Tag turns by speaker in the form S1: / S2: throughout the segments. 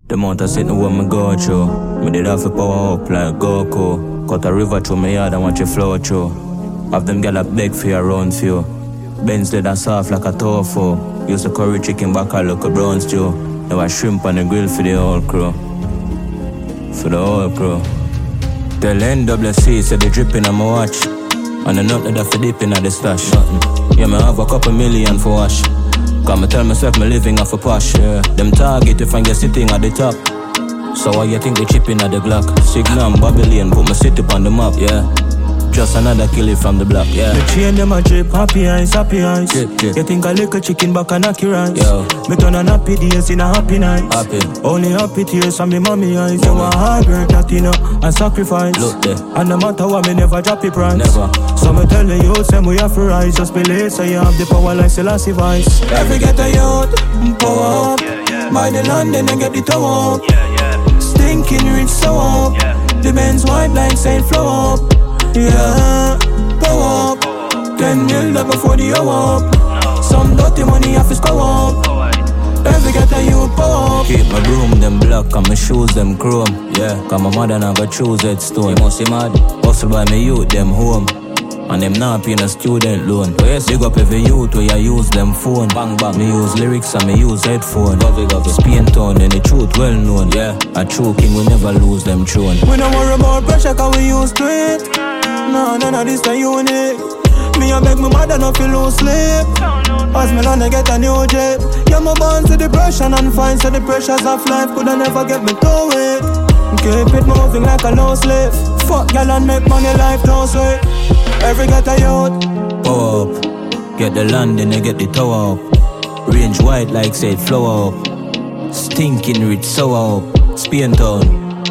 S1: The amount of sitting where me go through. Me did have to power up like Goku. Cut a river through my yard and watch it flow through. Have them get a beg for your round few. Benz dead and soft like a tofu. Used to curry chicken back a look a brown stew. Now I shrimp on the grill for the whole crew. For the whole crew. Tell NWC say they dripping on my watch. And I nothing that for dipping at the stash. Yeah, me have a couple million for wash. Cause me tell myself me living off a posh, yeah. Them target if I get sitting at the top. So why you think they chipping at the Glock? Signal Babylon, put my city on the map, yeah. Just another killie from the block, yeah.
S2: The chain them a drip, happy eyes, happy eyes.
S1: Drip, drip.
S2: You think I lick a chicken back and knock your eyes.
S1: Yo.
S2: Me turn on happy days in a happy night.
S1: Happy.
S2: Only happy tears from me mommy eyes. You a hard work that you know and sacrifice.
S1: Look there.
S2: And no matter what, me never drop the price.
S1: Never.
S2: So me tell you, say we have to rise. Just believe so you have the power like Selassie Vice. Every get a youth, power up. Buy the land then I get the tower up. Stinking rich so up. The Benz white like Saint Flow up. Yeah, power up. 10 mil that before the hour up. Some dirty money have to score up. Every get a youth power up.
S1: Keep my broom them black and my shoes them chrome. Yeah, cause my mother never choose headstone. You must be mad. Hustle by me youth them home. And them not paying a student loan. Big up every youth where you use them phone. Bang bang. Me use lyrics and me use headphone. Spain town and the truth well known. Yeah, a true king will never lose them throne.
S2: We don't worry about pressure cause we used to it. No, this the unit. Me I beg my mother not feel lose sleep. As me learn to get a new jet. Yeah, my born to depression and fine. So the pressures of life could never get me to it. Keep it moving like a low slave. Fuck y'all and make money life no sweet. Every get a youth.
S1: Power up. Get the land and you get the tower up. Range white like said flower up. Stinking rich sour up. Spain town.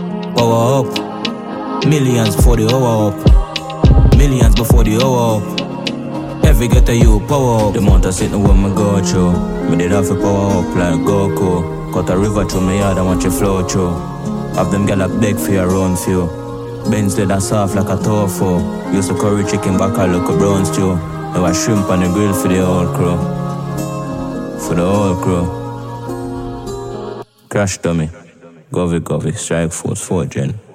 S1: Power up. Millions for the hour up. Millions before the hour up. Every get a you power up. The amount of sitting where me go through. Me did have to power up like Goku. Cut a river through my yard and watch it flow through. Have them get a beg for your own few. Benz dead and soft like a tofu. Used to curry chicken back a look a brown stew. Now I shrimp on the grill for the whole crew. For the whole crew. Crash dummy. Govy, strike force, 4 gen.